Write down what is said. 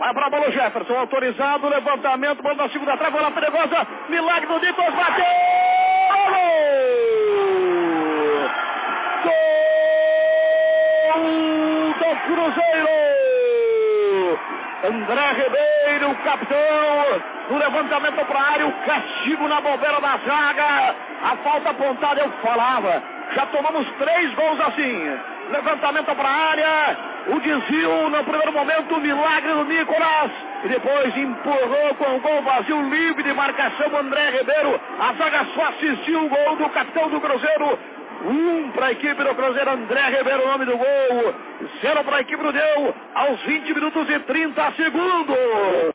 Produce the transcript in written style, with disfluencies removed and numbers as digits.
Vai pra bola o Jefferson, autorizado, levantamento, bola na segunda trave, bola perigosa, milagre do Nicolas, bateu! Gol do Cruzeiro! André Ribeiro, capitão, no levantamento para a área, o castigo na bobeira da zaga, a falta apontada, eu falava, já tomamos 3 gols assim, levantamento para a área, o desvio no primeiro momento, o milagre do Nicolas, e depois empurrou com o gol vazio, livre de marcação, André Ribeiro, a zaga só assistiu o gol do capitão do Cruzeiro, 1 para a equipe do Cruzeiro, André Ribeiro, o nome do gol, 0 para a equipe do Deu, aos 20 minutos e 30 segundos.